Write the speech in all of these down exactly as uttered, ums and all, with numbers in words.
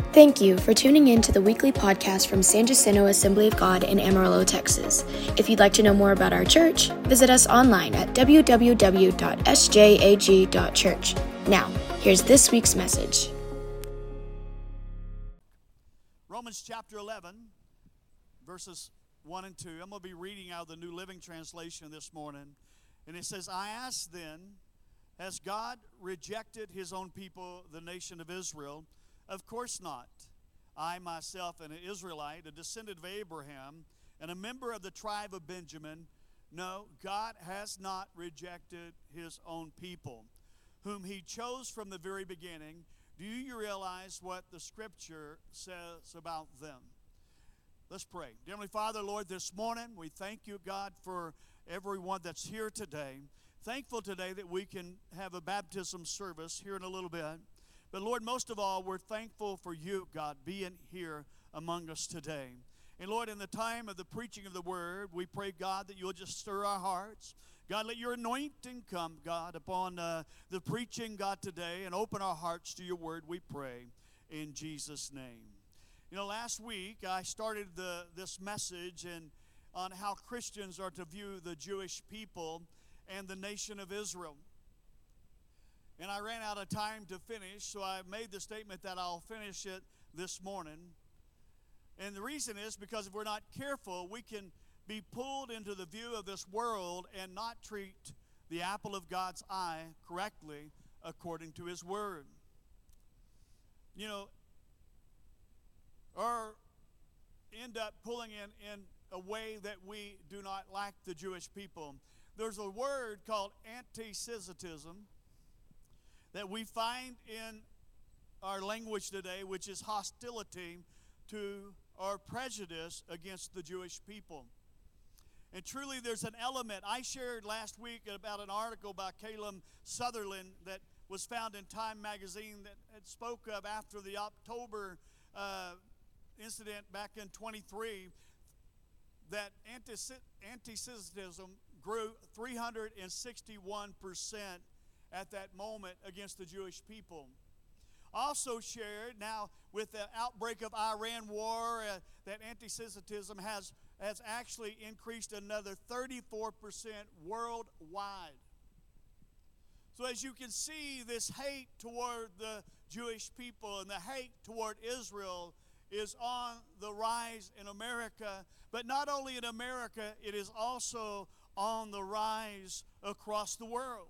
Thank you for tuning in to the weekly podcast from San Jacinto Assembly of God in Amarillo, Texas. If you'd like to know more about our church, visit us online at w w w dot s j a g dot church. Now, here's this week's message. Romans chapter eleven, verses one and two. I'm going to be reading out of the New Living Translation this morning. And it says, I ask then, has God rejected his own people, the nation of Israel? Of course not. I myself am an Israelite, a descendant of Abraham, and a member of the tribe of Benjamin. No, God has not rejected his own people, whom he chose from the very beginning. Do you realize what the Scripture says about them? Let's pray. Dear Heavenly Father, Lord, this morning we thank you, God, for everyone that's here today. Thankful today that we can have a baptism service here in a little bit. But Lord, most of all, we're thankful for you, God, being here among us today. And Lord, in the time of the preaching of the word, we pray, God, that you'll just stir our hearts. God, let your anointing come, God, upon uh, the preaching, God, today, and open our hearts to your word, we pray, in Jesus' name. You know, last week I started the, this message and on how Christians are to view the Jewish people and the nation of Israel. And I ran out of time to finish, so I made the statement that I'll finish it this morning. And the reason is because if we're not careful, we can be pulled into the view of this world and not treat the apple of God's eye correctly according to his word. You know, or end up pulling in, in a way that we do not like the Jewish people. There's a word called anti-Semitism that we find in our language today, which is hostility to or prejudice against the Jewish people. And truly there's an element. I shared last week about an article by Caleb Sutherland that was found in Time magazine that it spoke of after the October uh, incident back in twenty-three, that anti-Semitism grew three hundred sixty-one percent at that moment against the Jewish people. Also shared now with the outbreak of Iran war uh, that anti-Semitism has, has actually increased another thirty-four percent worldwide. So as you can see, this hate toward the Jewish people and the hate toward Israel is on the rise in America. But not only in America, it is also on the rise across the world.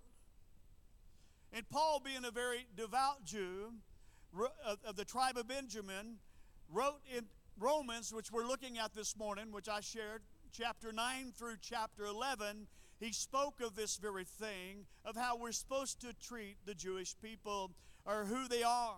And Paul, being a very devout Jew of the tribe of Benjamin, wrote in Romans, which we're looking at this morning, which I shared, chapter nine through chapter eleven, he spoke of this very thing, of how we're supposed to treat the Jewish people or who they are.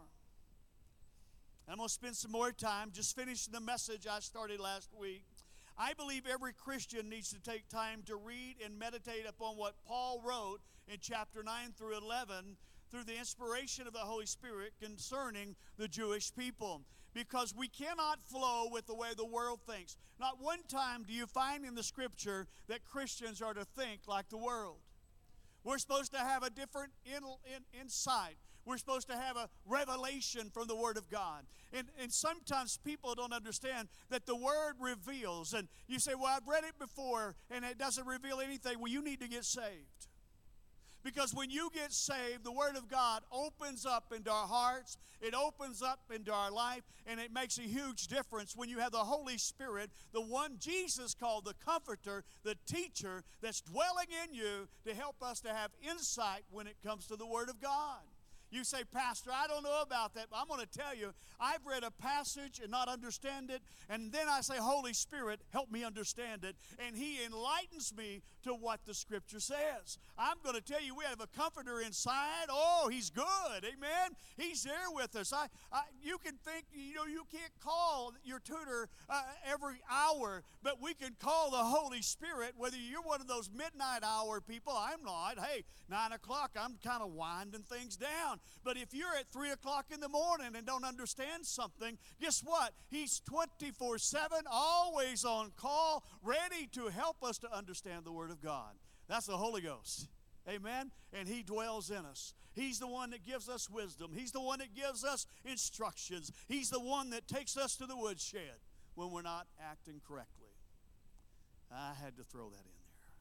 I'm going to spend some more time just finishing the message I started last week. I believe every Christian needs to take time to read and meditate upon what Paul wrote in chapter nine through eleven through the inspiration of the Holy Spirit concerning the Jewish people. Because we cannot flow with the way the world thinks. Not one time do you find in the Scripture that Christians are to think like the world. We're supposed to have a different in, in, insight. We're supposed to have a revelation from the Word of God. And, and sometimes people don't understand that the Word reveals. And you say, well, I've read it before and it doesn't reveal anything. Well, you need to get saved. Because when you get saved, the Word of God opens up into our hearts, it opens up into our life, and it makes a huge difference when you have the Holy Spirit, the one Jesus called the Comforter, the teacher that's dwelling in you to help us to have insight when it comes to the Word of God. You say, Pastor, I don't know about that, but I'm going to tell you, I've read a passage and not understand it, and then I say, Holy Spirit, help me understand it, and He enlightens me to what the Scripture says. I'm going to tell you, we have a comforter inside. Oh, He's good, amen? He's there with us. I, I you can think, you know, you can't call your tutor uh, every hour, but we can call the Holy Spirit, whether you're one of those midnight hour people. I'm not. Hey, nine o'clock, I'm kind of winding things down. But if you're at three o'clock in the morning and don't understand something, guess what? He's twenty-four seven, always on call, ready to help us to understand the Word of God. That's the Holy Ghost. Amen? And He dwells in us. He's the one that gives us wisdom. He's the one that gives us instructions. He's the one that takes us to the woodshed when we're not acting correctly. I had to throw that in there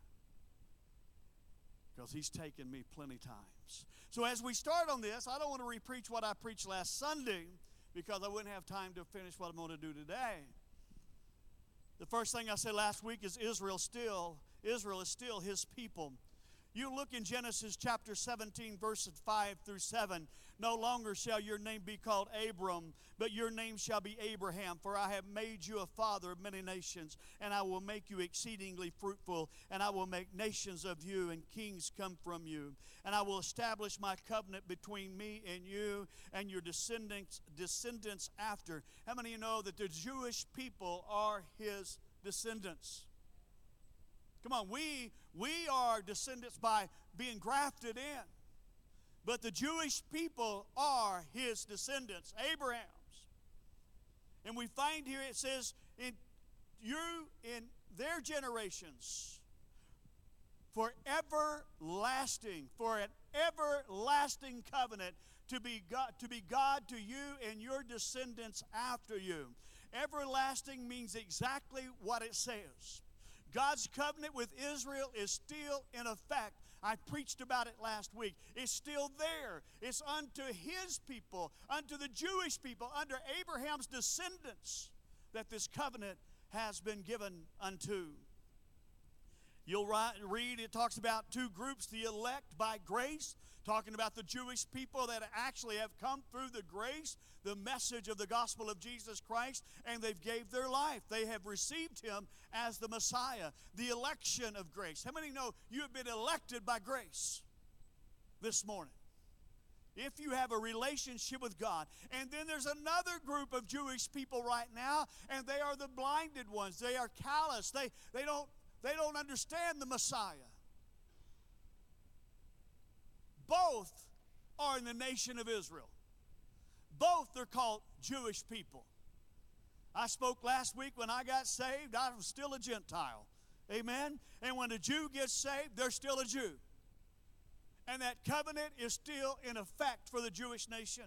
because He's taken me plenty times. So as we start on this, I don't want to re-preach what I preached last Sunday because I wouldn't have time to finish what I'm going to do today. The first thing I said last week is Israel still, Israel is still His people. You look in Genesis chapter seventeen, verses five through seven. No longer shall your name be called Abram, but your name shall be Abraham. For I have made you a father of many nations, and I will make you exceedingly fruitful, and I will make nations of you, and kings come from you. And I will establish my covenant between me and you and your descendants, descendants after. How many of you know that the Jewish people are His descendants? Come on, we, we are descendants by being grafted in. But the Jewish people are His descendants, Abraham's. And we find here it says, in you, in their generations, for everlasting, for an everlasting covenant to be God, to be God to you and your descendants after you. Everlasting means exactly what it says. God's covenant with Israel is still in effect. I preached about it last week. It's still there. It's unto His people, unto the Jewish people, under Abraham's descendants, that this covenant has been given unto. You'll read, it talks about two groups, the elect by grace, talking about the Jewish people that actually have come through the grace, the message of the gospel of Jesus Christ, and they've gave their life. They have received Him as the Messiah, the election of grace. How many know you have been elected by grace this morning? If you have a relationship with God. And then there's another group of Jewish people right now, and they are the blinded ones. They are callous. They, they, don't, they don't understand the Messiah. Both are in the nation of Israel. Both are called Jewish people. I spoke last week when I got saved, I was still a Gentile. Amen? And when a Jew gets saved, they're still a Jew. And that covenant is still in effect for the Jewish nation.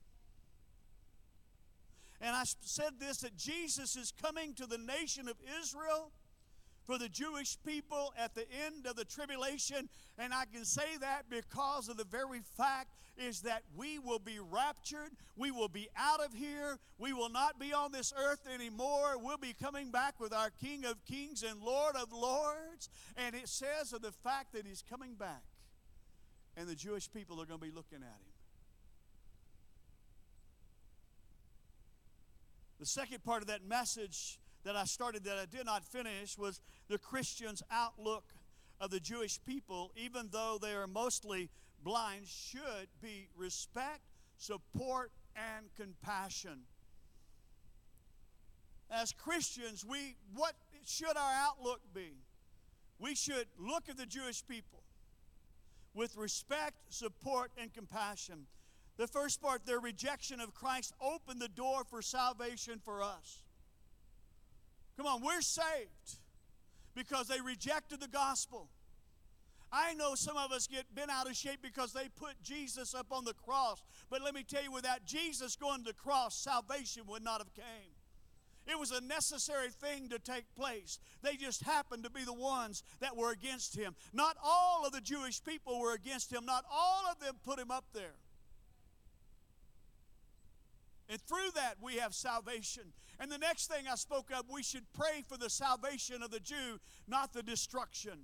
And I said this, that Jesus is coming to the nation of Israel for the Jewish people at the end of the tribulation. And I can say that because of the very fact is that we will be raptured. We will be out of here. We will not be on this earth anymore. We'll be coming back with our King of Kings and Lord of Lords. And it says of the fact that He's coming back. And the Jewish people are going to be looking at Him. The second part of that message that I started that I did not finish was the Christian's outlook of the Jewish people, even though they are mostly blind, should be respect, support, and compassion. As Christians, we what should our outlook be? We should look at the Jewish people with respect, support, and compassion. The first part, their rejection of Christ opened the door for salvation for us. Come on, we're saved because they rejected the gospel. I know some of us get bent out of shape because they put Jesus up on the cross. But let me tell you, without Jesus going to the cross, salvation would not have came. It was a necessary thing to take place. They just happened to be the ones that were against Him. Not all of the Jewish people were against Him. Not all of them put Him up there. And through that, we have salvation. And the next thing I spoke of, we should pray for the salvation of the Jew, not the destruction.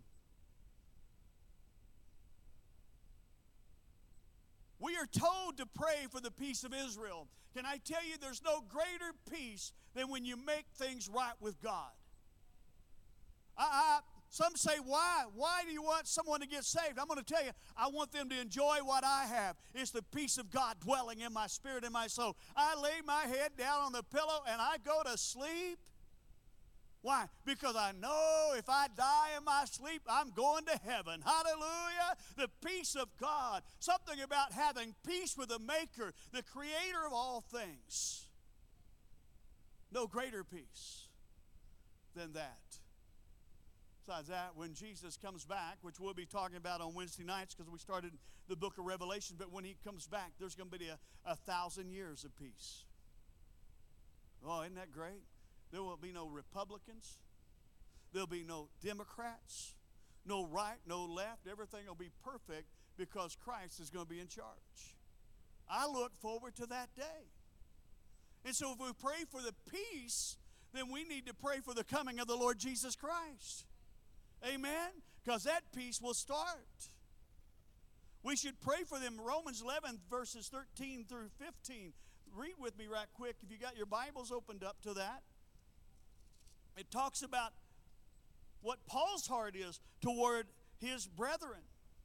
We are told to pray for the peace of Israel. Can I tell you, there's no greater peace than when you make things right with God. I, I, some say, why? Why do you want someone to get saved? I'm going to tell you, I want them to enjoy what I have. It's the peace of God dwelling in my spirit and my soul. I lay my head down on the pillow and I go to sleep. Why? Because I know if I die in my sleep, I'm going to heaven. Hallelujah. The peace of God. Something about having peace with the Maker, the Creator of all things. No greater peace than that. Besides that, when Jesus comes back, which we'll be talking about on Wednesday nights because we started the book of Revelation, but when he comes back, there's going to be a, a thousand years of peace. Oh, isn't that great? There will be no Republicans. There'll be no Democrats, no right, no left. Everything will be perfect because Christ is going to be in charge. I look forward to that day. And so if we pray for the peace, then we need to pray for the coming of the Lord Jesus Christ. Amen? Because that peace will start. We should pray for them. Romans eleven, verses thirteen through fifteen. Read with me right quick if you got your Bibles opened up to that. It talks about what Paul's heart is toward his brethren.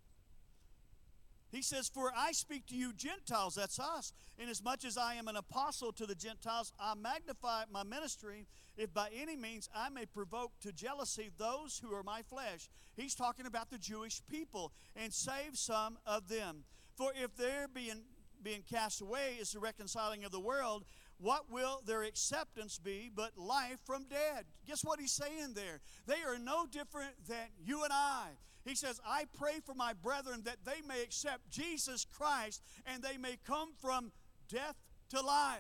He says, for I speak to you Gentiles, that's us, inasmuch as I am an apostle to the Gentiles, I magnify my ministry, if by any means I may provoke to jealousy those who are my flesh. He's talking about the Jewish people, and save some of them. For if their being, being cast away is the reconciling of the world, what will their acceptance be but life from dead? Guess what he's saying there? They are no different than you and I. He says, I pray for my brethren that they may accept Jesus Christ and they may come from death to life.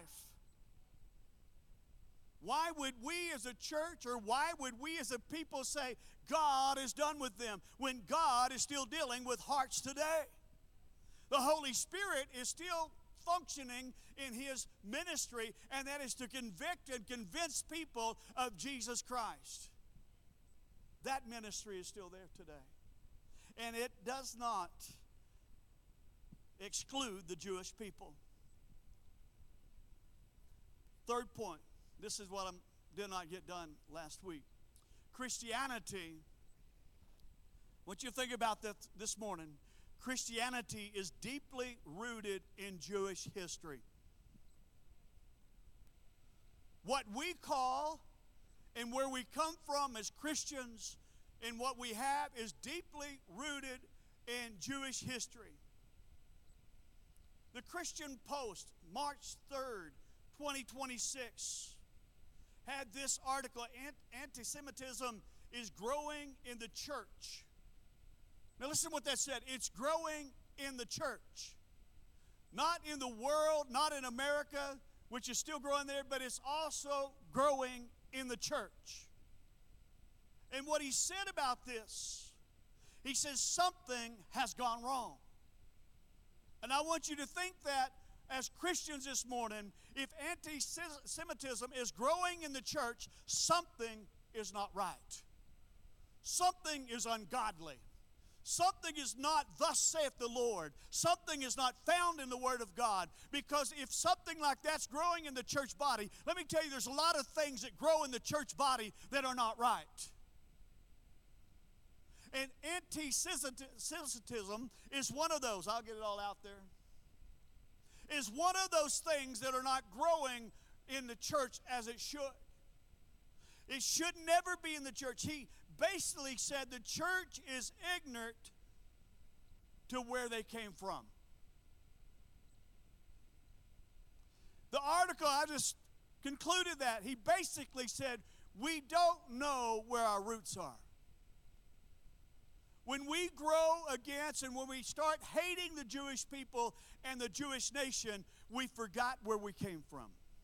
Why would we as a church or why would we as a people say God is done with them when God is still dealing with hearts today? The Holy Spirit is still functioning in His ministry, and that is to convict and convince people of Jesus Christ. That ministry is still there today. And it does not exclude the Jewish people. Third point. This is what I did not get done last week. Christianity, what you think about that this morning, Christianity is deeply rooted in Jewish history. What we call and where we come from as Christians and what we have is deeply rooted in Jewish history. The Christian Post, March third, twenty twenty-six, had this article, Anti-Semitism is growing in the church. Now listen to what that said. It's growing in the church. Not in the world, not in America, which is still growing there, but it's also growing in the church. And what he said about this, he says something has gone wrong. And I want you to think that as Christians this morning, if anti-Semitism is growing in the church, something is not right. Something is ungodly. Something is not, thus saith the Lord. Something is not found in the Word of God. Because if something like that's growing in the church body, let me tell you, there's a lot of things that grow in the church body that are not right. And anti-Semitism is one of those. I'll get it all out there. Is one of those things that are not growing in the church as it should. It should never be in the church. He basically said the church is ignorant to where they came from. The article, I just concluded that. He basically said, we don't know where our roots are. When we grow against and when we start hating the Jewish people and the Jewish nation, we forgot where we came from.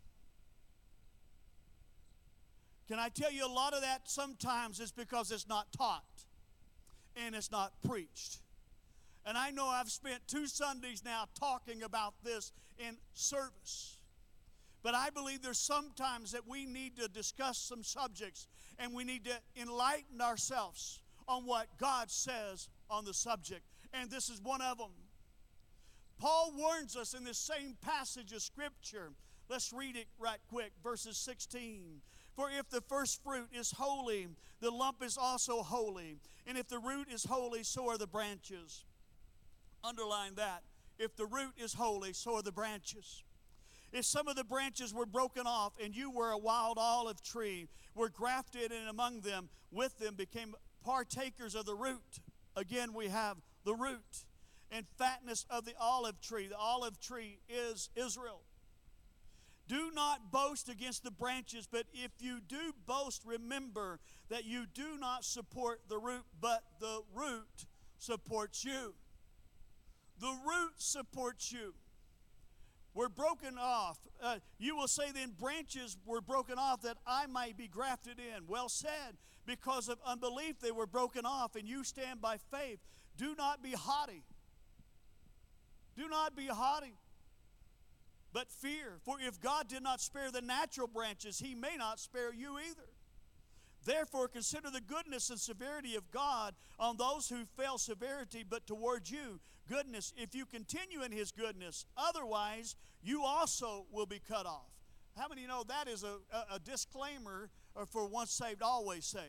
Can I tell you, a lot of that sometimes is because it's not taught and it's not preached. And I know I've spent two Sundays now talking about this in service. But I believe there's sometimes that we need to discuss some subjects and we need to enlighten ourselves on what God says on the subject. And this is one of them. Paul warns us in this same passage of Scripture. Let's read it right quick, verses sixteen. For if the first fruit is holy, the lump is also holy. And if the root is holy, so are the branches. Underline that. If the root is holy, so are the branches. If some of the branches were broken off, and you were a wild olive tree, were grafted in among them, with them became partakers of the root. Again, we have the root and fatness of the olive tree. The olive tree is Israel. Do not boast against the branches, but if you do boast, remember that you do not support the root, but the root supports you. The root supports you. We're broken off. Uh, you will say then, branches were broken off that I might be grafted in. Well said. Because of unbelief they were broken off, and you stand by faith. Do not be haughty. Do not be haughty, but fear. For if God did not spare the natural branches, he may not spare you either. Therefore consider the goodness and severity of God on those who fell severity, but towards you goodness, if you continue in his goodness. Otherwise, you also will be cut off. How many know that is a, a, a disclaimer for once saved, always saved?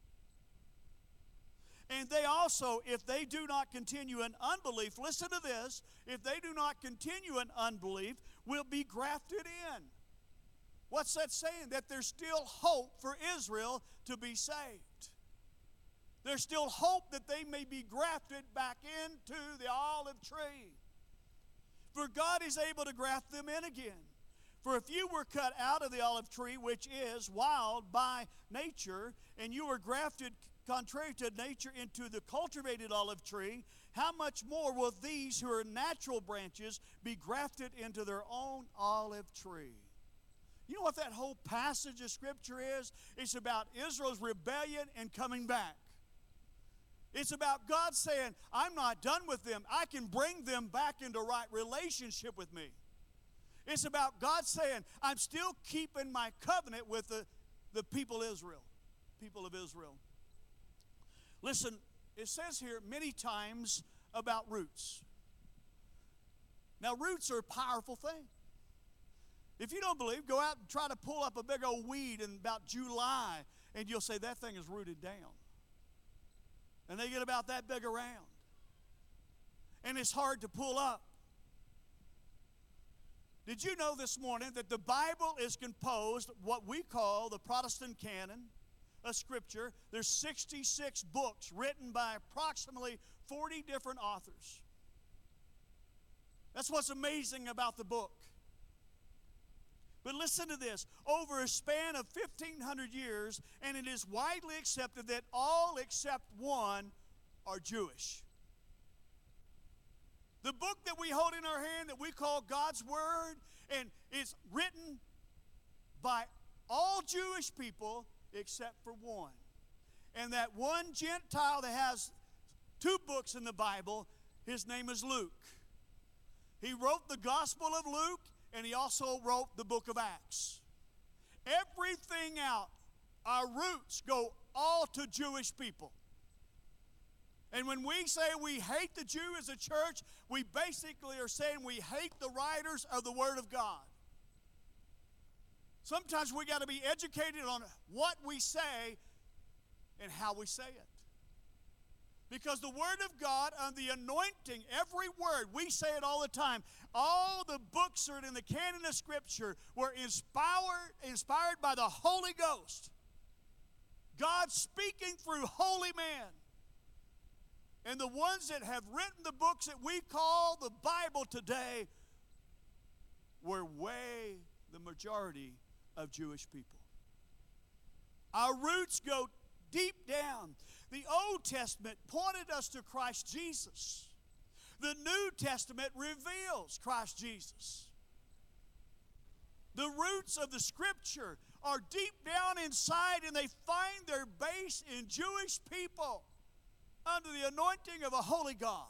And they also, if they do not continue in unbelief, listen to this, if they do not continue in unbelief, will be grafted in. What's that saying? That there's still hope for Israel to be saved. There's still hope that they may be grafted back into the olive tree. For God is able to graft them in again. For if you were cut out of the olive tree, which is wild by nature, and you were grafted contrary to nature into the cultivated olive tree, how much more will these who are natural branches be grafted into their own olive tree? You know what that whole passage of Scripture is? It's about Israel's rebellion and coming back. It's about God saying, I'm not done with them. I can bring them back into right relationship with me. It's about God saying, I'm still keeping my covenant with the, the people Israel, people of Israel. Listen, it says here many times about roots. Now, roots are a powerful thing. If you don't believe, go out and try to pull up a big old weed in about July, and you'll say that thing is rooted down. And they get about that big around. And it's hard to pull up. Did you know this morning that the Bible is composed, what we call the Protestant canon of Scripture? There's sixty-six books written by approximately forty different authors. That's what's amazing about the book. But listen to this. Over a span of fifteen hundred years, and it is widely accepted that all except one are Jewish. The book that we hold in our hand that we call God's Word, and it's written by all Jewish people except for one. And that one Gentile that has two books in the Bible, his name is Luke. He wrote the Gospel of Luke, and he also wrote the book of Acts. Everything out, our roots go all to Jewish people. And when we say we hate the Jew as a church, we basically are saying we hate the writers of the Word of God. Sometimes we got to be educated on what we say and how we say it. Because the Word of God and the anointing, every word, we say it all the time. All the books that are in the canon of Scripture were inspired, inspired by the Holy Ghost. God speaking through holy men. And the ones that have written the books that we call the Bible today were way the majority of Jewish people. Our roots go deep down. The Old Testament pointed us to Christ Jesus. The New Testament reveals Christ Jesus. The roots of the Scripture are deep down inside, and they find their base in Jewish people under the anointing of a holy God.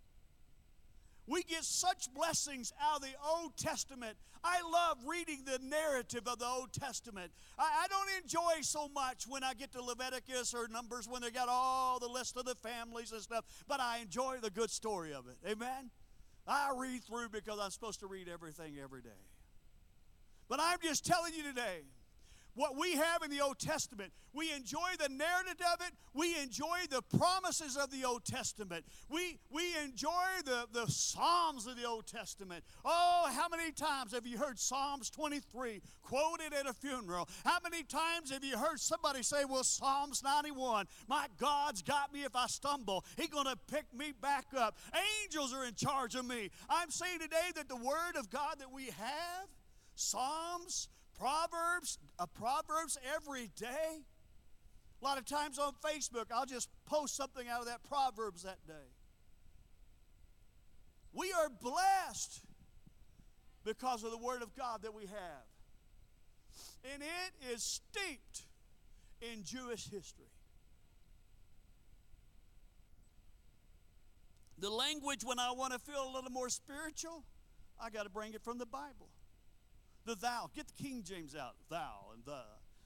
We get such blessings out of the Old Testament. I love reading the narrative of the Old Testament. I, I don't enjoy so much when I get to Leviticus or Numbers when they got all the list of the families and stuff, but I enjoy the good story of it. Amen? I read through because I'm supposed to read everything every day. But I'm just telling you today, what we have in the Old Testament, we enjoy the narrative of it. We enjoy the promises of the Old Testament. We, we enjoy the, the Psalms of the Old Testament. Oh, how many times have you heard Psalms twenty-three quoted at a funeral? How many times have you heard somebody say, well, Psalms ninety-one, my God's got me if I stumble. He's going to pick me back up. Angels are in charge of me. I'm saying today that the Word of God that we have, Psalms, Proverbs, uh, Proverbs every day. A lot of times on Facebook, I'll just post something out of that Proverbs that day. We are blessed because of the Word of God that we have. And it is steeped in Jewish history. The language, when I want to feel a little more spiritual, I got to bring it from the Bible. The thou. Get the King James out. Thou and the.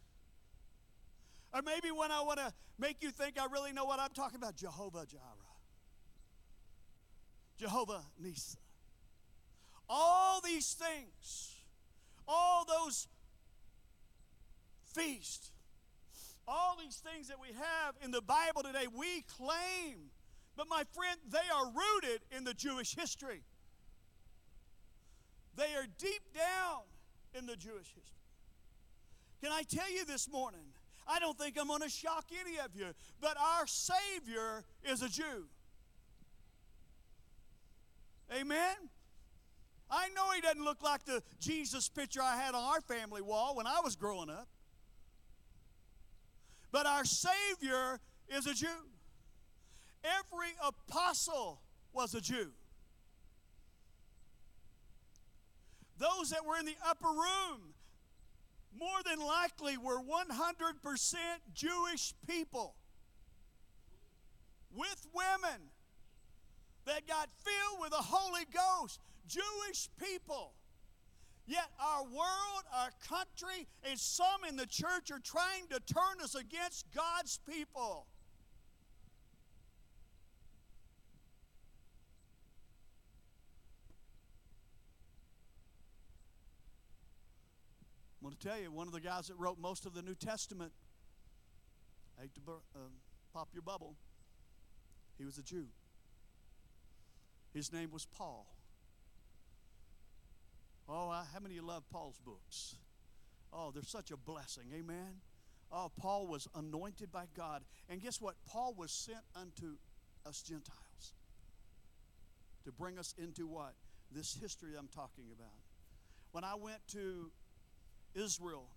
Or maybe when I want to make you think I really know what I'm talking about, Jehovah Jireh. Jehovah Nisa. All these things, all those feasts, all these things that we have in the Bible today, we claim. But my friend, they are rooted in the Jewish history. They are deep down in the Jewish history. Can I tell you this morning, I don't think I'm going to shock any of you, but our Savior is a Jew. Amen? I know he doesn't look like the Jesus picture I had on our family wall when I was growing up. But our Savior is a Jew. Every apostle was a Jew. Those that were in the upper room, more than likely, were one hundred percent Jewish people with women that got filled with the Holy Ghost. Jewish people. Yet our world, our country, and some in the church are trying to turn us against God's people. I'm going to tell you, one of the guys that wrote most of the New Testament, I hate to uh, pop your bubble, he was a Jew. His name was Paul. Oh, I, how many of you love Paul's books? Oh, they're such a blessing, amen? Oh, Paul was anointed by God. And guess what? Paul was sent unto us Gentiles to bring us into what? This history I'm talking about. When I went to Israel,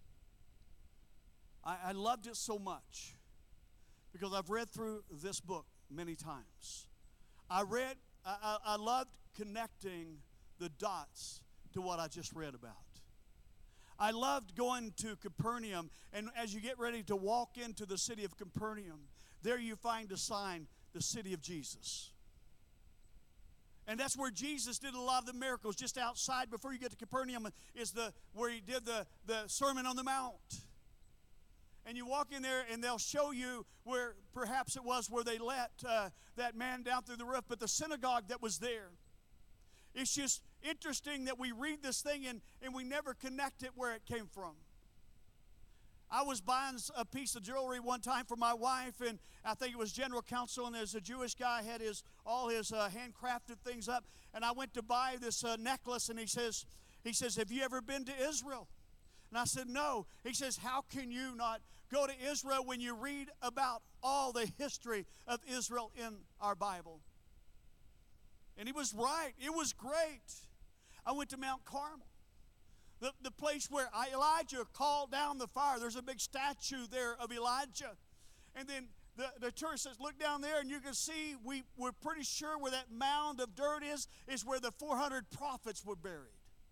I, I loved it so much because I've read through this book many times. I read, I, I, I loved connecting the dots to what I just read about. I loved going to Capernaum, and as you get ready to walk into the city of Capernaum, there you find a sign, the city of Jesus. And that's where Jesus did a lot of the miracles. Just outside, before you get to Capernaum, is the where he did the, the Sermon on the Mount. And you walk in there, and they'll show you where, perhaps it was where they let uh, that man down through the roof, but the synagogue that was there. It's just interesting that we read this thing and, and we never connect it where it came from. I was buying a piece of jewelry one time for my wife, and I think it was General Counsel, and there's a Jewish guy had his all his uh, handcrafted things up, and I went to buy this uh, necklace, and he says, he says, have you ever been to Israel? And I said, no. He says, how can you not go to Israel when you read about all the history of Israel in our Bible? And he was right. It was great. I went to Mount Carmel, the, the place where Elijah called down the fire. There's a big statue there of Elijah. And then the, the tourist says, look down there, and you can see, we, we're pretty sure where that mound of dirt is, is where the four hundred prophets were buried.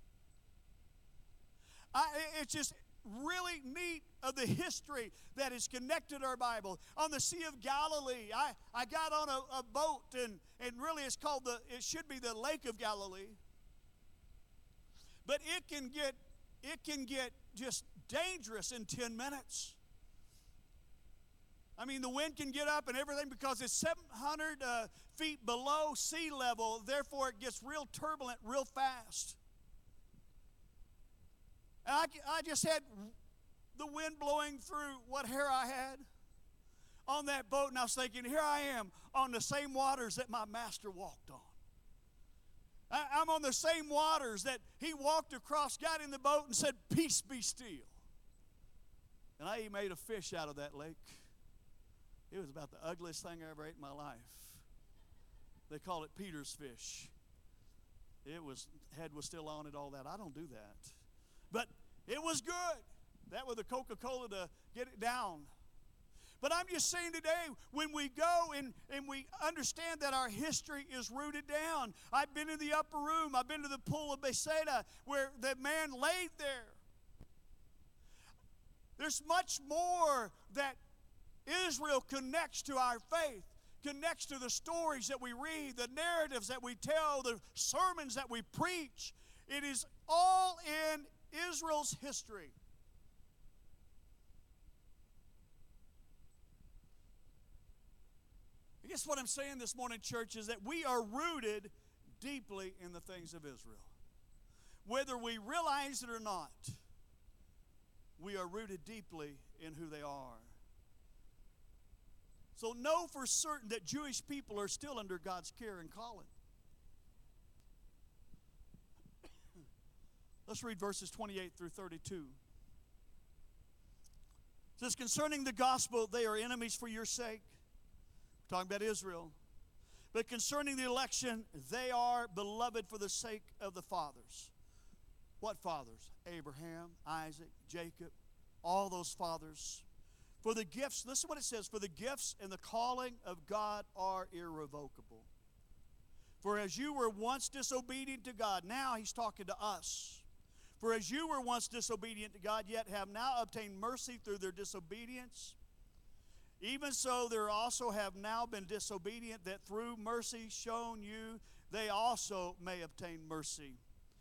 I, it's just really neat of the history that is connected to our Bible. On the Sea of Galilee, I, I got on a, a boat, and, and really it's called the, it should be the Lake of Galilee. But it can get, it can get just dangerous in ten minutes. I mean, the wind can get up and everything because it's seven hundred uh, feet below sea level. Therefore, it gets real turbulent real fast. And I, I just had the wind blowing through what hair I had on that boat, and I was thinking, here I am on the same waters that my master walked on. I, I'm on the same waters that he walked across, got in the boat, and said, peace be still. And I made a fish out of that lake. It was about the ugliest thing I ever ate in my life. They call it Peter's fish. It was, head was still on it, all that. I don't do that. But it was good. That was the Coca-Cola to get it down. But I'm just saying today, when we go and, and we understand that our history is rooted down. I've been in the upper room. I've been to the pool of Bethesda where the man laid there. There's much more that Israel connects to our faith, connects to the stories that we read, the narratives that we tell, the sermons that we preach. It is all in Israel's history. I guess what I'm saying this morning, church, is that we are rooted deeply in the things of Israel. Whether we realize it or not, we are rooted deeply in who they are. So know for certain that Jewish people are still under God's care and calling. Let's read verses twenty-eight through thirty-two. It says, concerning the gospel, they are enemies for your sake. We're talking about Israel. But concerning the election, they are beloved for the sake of the fathers. What fathers? Abraham, Isaac, Jacob, all those fathers. For the gifts, listen to what it says, for the gifts and the calling of God are irrevocable. For as you were once disobedient to God, now he's talking to us. For as you were once disobedient to God, yet have now obtained mercy through their disobedience, even so there also have now been disobedient, that through mercy shown you, they also may obtain mercy.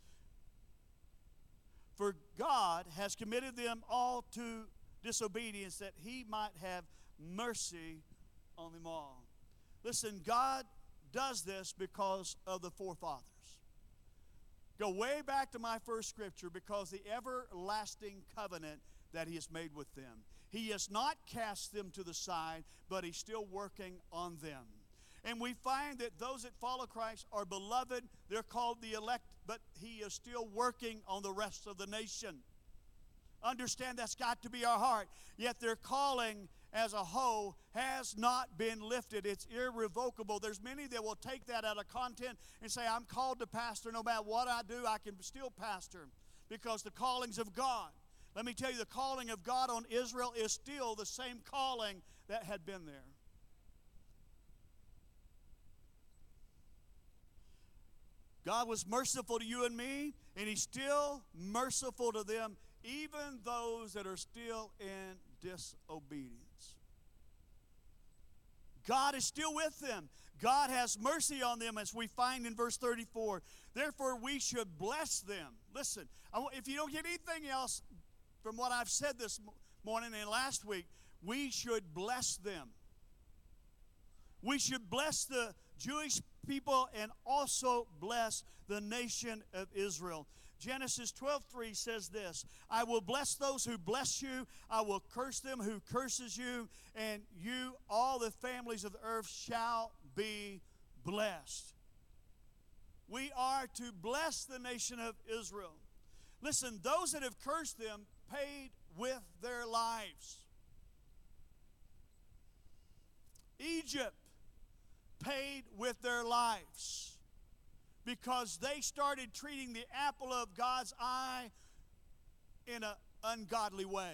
For God has committed them all to disobedience, that he might have mercy on them all. Listen, God does this because of the forefathers. Go way back to my first scripture, because the everlasting covenant that he has made with them. He has not cast them to the side, but he's still working on them. And we find that those that follow Christ are beloved. They're called the elect, but he is still working on the rest of the nation. Understand that's got to be our heart. Yet their calling as a whole has not been lifted. It's irrevocable. There's many that will take that out of content and say, I'm called to pastor. No matter what I do, I can still pastor, because the callings of God. Let me tell you, the calling of God on Israel is still the same calling that had been there. God was merciful to you and me, and he's still merciful to them, even those that are still in disobedience. God is still with them. God has mercy on them, as we find in verse thirty-four. Therefore, we should bless them. Listen, if you don't get anything else from what I've said this morning and last week, we should bless them. We should bless the Jewish people and also bless the nation of Israel. Genesis twelve three says this, I will bless those who bless you, I will curse them who curses you, and you, all the families of the earth, shall be blessed. We are to bless the nation of Israel. Listen, those that have cursed them paid with their lives. Egypt paid with their lives, because they started treating the apple of God's eye in an ungodly way.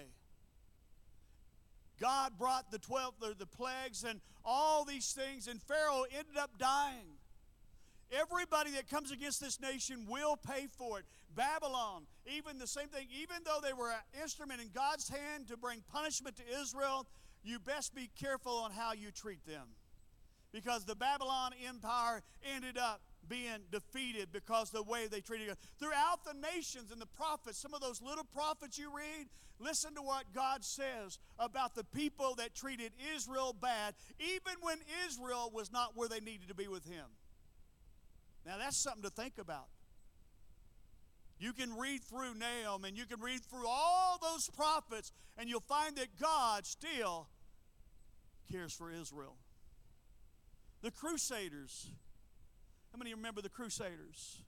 God brought the twelve, the plagues and all these things, and Pharaoh ended up dying. Everybody that comes against this nation will pay for it. Babylon, even the same thing. Even though they were an instrument in God's hand to bring punishment to Israel, you best be careful on how you treat them, because the Babylon Empire ended up being defeated because of the way they treated God. Throughout the nations and the prophets, some of those little prophets you read, listen to what God says about the people that treated Israel bad, even when Israel was not where they needed to be with him. Now that's something to think about. You can read through Nahum and you can read through all those prophets, and you'll find that God still cares for Israel. The Crusaders. How many remember the Crusaders?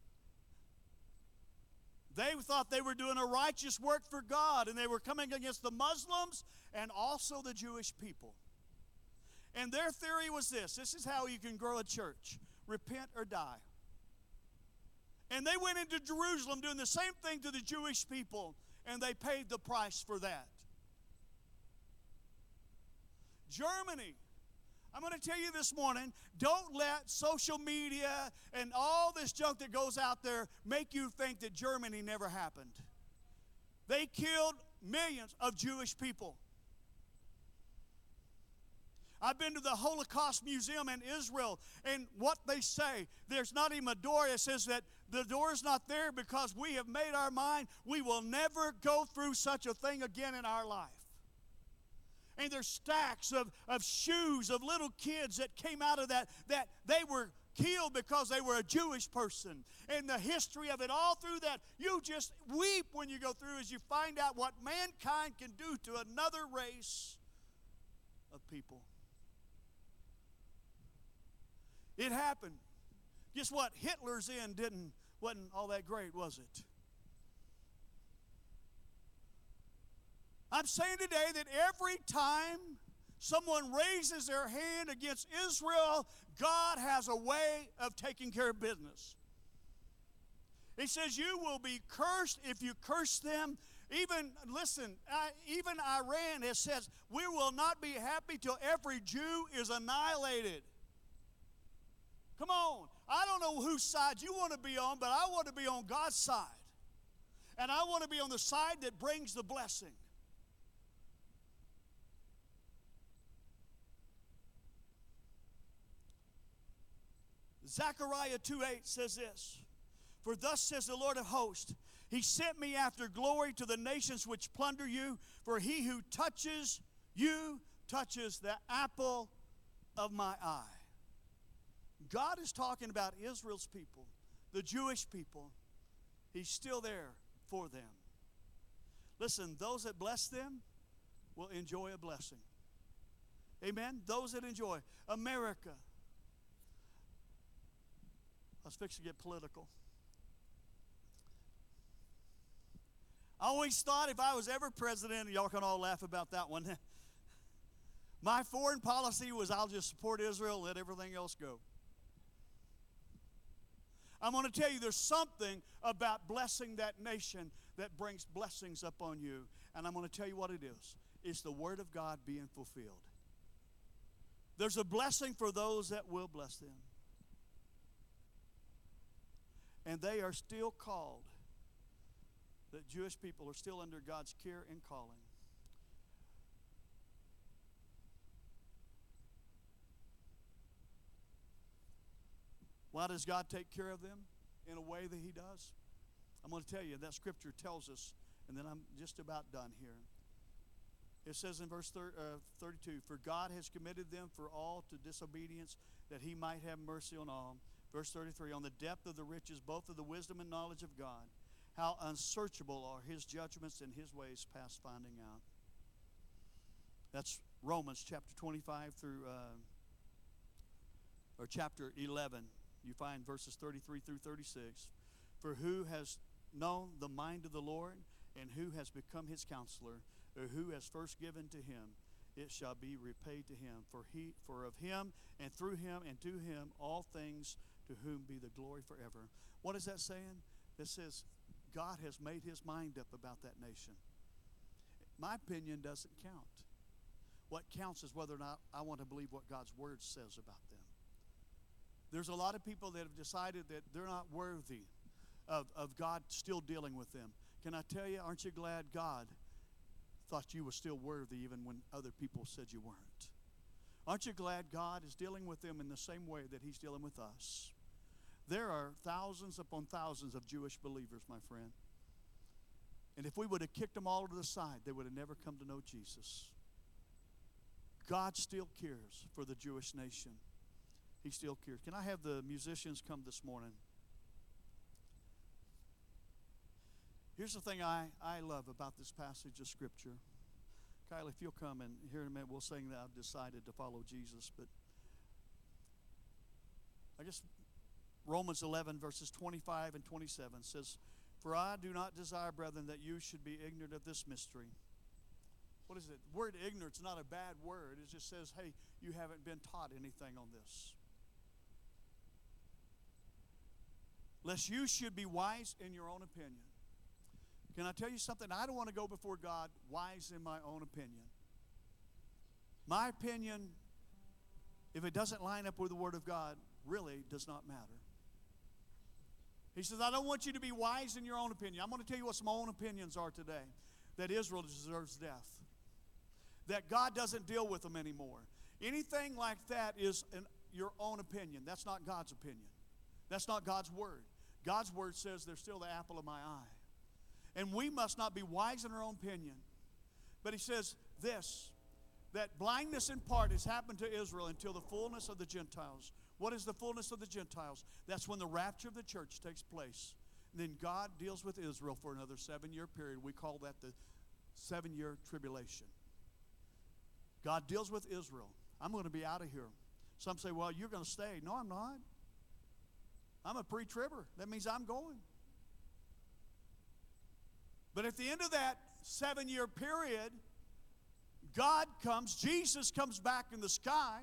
They thought they were doing a righteous work for God, and they were coming against the Muslims and also the Jewish people. And their theory was this. This is how you can grow a church. Repent or die. And they went into Jerusalem doing the same thing to the Jewish people, and they paid the price for that. Germany. I'm going to tell you this morning, don't let social media and all this junk that goes out there make you think that Germany never happened. They killed millions of Jewish people. I've been to the Holocaust Museum in Israel, and what they say, there's not even a door. It says that the door is not there because we have made our mind we will never go through such a thing again in our life. And there's stacks of, of shoes of little kids that came out of that, that they were killed because they were a Jewish person. And the history of it all through that, you just weep when you go through as you find out what mankind can do to another race of people. It happened. Guess what? Hitler's end didn't wasn't all that great, was it? I'm saying today that every time someone raises their hand against Israel, God has a way of taking care of business. He says, you will be cursed if you curse them. Even, listen, uh, even Iran has said, we will not be happy till every Jew is annihilated. Come on. I don't know whose side you want to be on, but I want to be on God's side. And I want to be on the side that brings the blessing. Zechariah two eight says this, for thus says the Lord of hosts, he sent me after glory to the nations which plunder you, for he who touches you touches the apple of my eye. God is talking about Israel's people, the Jewish people. He's still there for them. Listen, those that bless them will enjoy a blessing. Amen? Those that enjoy. America. I was fixing to get political. I always thought if I was ever president, y'all can all laugh about that one. My foreign policy was I'll just support Israel and let everything else go. I'm going to tell you there's something about blessing that nation that brings blessings upon you. And I'm going to tell you what it is. It's the Word of God being fulfilled. There's a blessing for those that will bless them. And they are still called. The Jewish people are still under God's care and calling. Why does God take care of them in a way that He does? I'm going to tell you, that scripture tells us, and then I'm just about done here. It says in verse thirty-two, for God has committed them for all to disobedience, that He might have mercy on all. Verse thirty-three, on the depth of the riches, both of the wisdom and knowledge of God, how unsearchable are His judgments and His ways past finding out. That's Romans chapter twenty-five through, uh, or chapter eleven. You find verses thirty-three through thirty-six. For who has known the mind of the Lord, and who has become His counselor, or who has first given to Him, it shall be repaid to him. For he, for of Him, and through Him, and to Him, all things, to whom be the glory forever. What is that saying? It says God has made His mind up about that nation. My opinion doesn't count. What counts is whether or not I want to believe what God's Word says about them. There's a lot of people that have decided that they're not worthy of, of God still dealing with them. Can I tell you, aren't you glad God thought you were still worthy even when other people said you weren't? Aren't you glad God is dealing with them in the same way that He's dealing with us? There are thousands upon thousands of Jewish believers, my friend. And if we would have kicked them all to the side, they would have never come to know Jesus. God still cares for the Jewish nation. He still cares. Can I have the musicians come this morning? Here's the thing I, I love about this passage of Scripture. Kyle, if you'll come, and here in a minute we'll sing that I've decided to follow Jesus. But I guess Romans eleven, verses twenty-five and twenty-seven says, for I do not desire, brethren, that you should be ignorant of this mystery. What is it? The word ignorance is not a bad word. It just says, hey, you haven't been taught anything on this. lest you should be wise in your own opinion. Can I tell you something? I don't want to go before God wise in my own opinion. My opinion, if it doesn't line up with the Word of God, really does not matter. He says, I don't want you to be wise in your own opinion. I'm going to tell you what some own opinions are today. That Israel deserves death. That God doesn't deal with them anymore. Anything like that is an, your own opinion. That's not God's opinion. That's not God's Word. God's Word says they're still the apple of my eye. And we must not be wise in our own opinion. But he says this, that blindness in part has happened to Israel until the fullness of the Gentiles. What is the fullness of the Gentiles? That's when the rapture of the church takes place. And then God deals with Israel for another seven-year period. We call that the seven-year tribulation. God deals with Israel. I'm going to be out of here. Some say, well, you're going to stay. No, I'm not. I'm a pre-tribber. That means I'm going. But at the end of that seven-year period, God comes, Jesus comes back in the sky,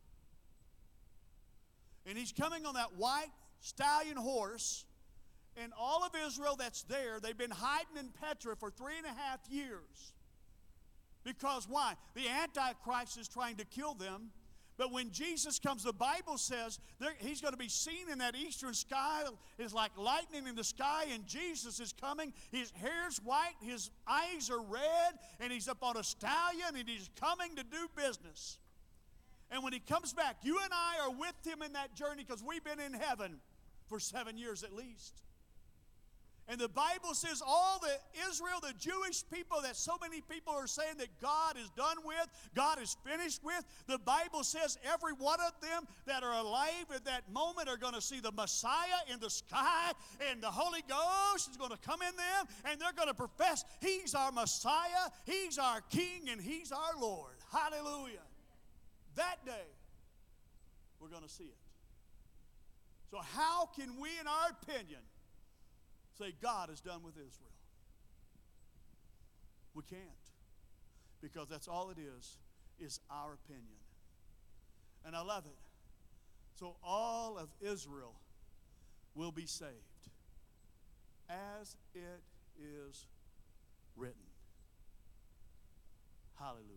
and he's coming on that white stallion horse, and all of Israel that's there, they've been hiding in Petra for three and a half years. Because why? The Antichrist is trying to kill them. But when Jesus comes, the Bible says he's going to be seen in that eastern sky. It's like lightning in the sky, and Jesus is coming. His hair's white, his eyes are red, and he's up on a stallion, and he's coming to do business. And when he comes back, you and I are with him in that journey because we've been in heaven for seven years at least. And the Bible says all the Israel, the Jewish people that so many people are saying that God is done with, God is finished with, the Bible says every one of them that are alive at that moment are going to see the Messiah in the sky, and the Holy Ghost is going to come in them, and they're going to profess he's our Messiah, he's our King, and he's our Lord. Hallelujah. That day, we're going to see it. So how can we, in our opinion, say God is done with Israel? We can't. Because that's all it is, is our opinion. And I love it. So all of Israel will be saved, as it is written. Hallelujah.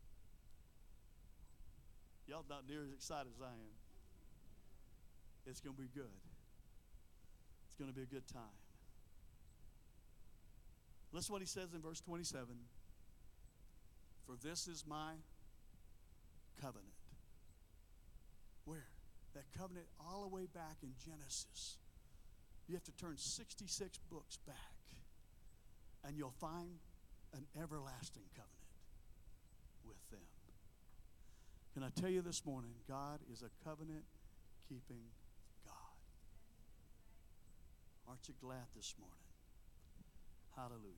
Y'all not near as excited as I am. It's going to be good. It's going to be a good time. Listen to what he says in verse twenty-seven. For this is my covenant. Where? That covenant all the way back in Genesis. You have to turn sixty-six books back, and you'll find an everlasting covenant with them. Can I tell you this morning, God is a covenant-keeping God. Aren't you glad this morning? Hallelujah.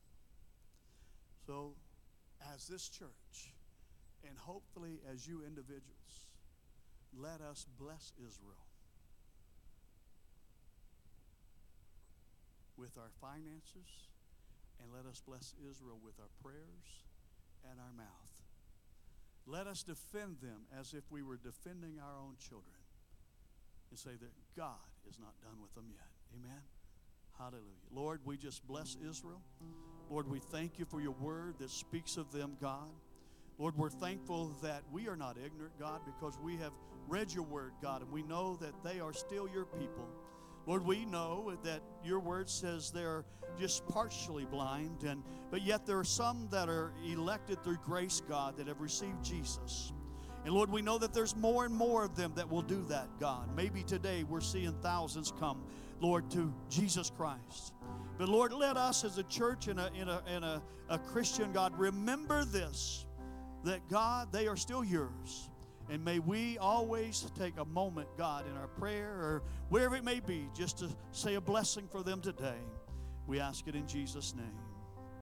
So, as this church, and hopefully as you individuals, let us bless Israel with our finances, and let us bless Israel with our prayers and our mouth. Let us defend them as if we were defending our own children, and say that God is not done with them yet. Amen. Hallelujah. Lord, we just bless Israel. Lord, we thank you for your word that speaks of them, God. Lord, we're thankful that we are not ignorant, God, because we have read your word, God, and we know that they are still your people. Lord, we know that your word says they're just partially blind, and but yet there are some that are elected through grace, God, that have received Jesus. And Lord, we know that there's more and more of them that will do that, God. Maybe today we're seeing thousands come, Lord, to Jesus Christ. But Lord, let us as a church and a, and a, and a, a Christian, God, remember this, that God, they are still yours. And may we always take a moment, God, in our prayer or wherever it may be, just to say a blessing for them today. We ask it in Jesus' name.